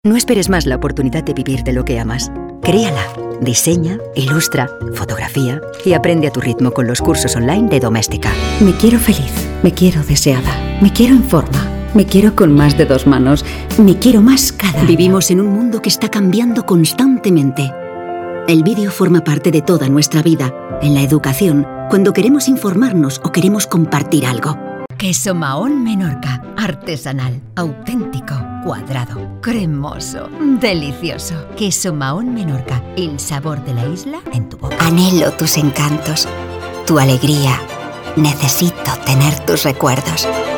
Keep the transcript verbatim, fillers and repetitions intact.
No esperes más la oportunidad de vivir de lo que amas. Créala, diseña, ilustra, fotografía y aprende a tu ritmo con los cursos online de Doméstica. Me quiero feliz, me quiero deseada, me quiero en forma, me quiero con más de dos manos, me quiero más cada día. Vivimos en un mundo que está cambiando constantemente. El vídeo forma parte de toda nuestra vida. En la educación, cuando queremos informarnos o queremos compartir algo. Queso Mahón Menorca, artesanal, auténtico, cuadrado, cremoso, delicioso. Queso Mahón Menorca, el sabor de la isla en tu boca. Anhelo tus encantos, tu alegría. Necesito tener tus recuerdos.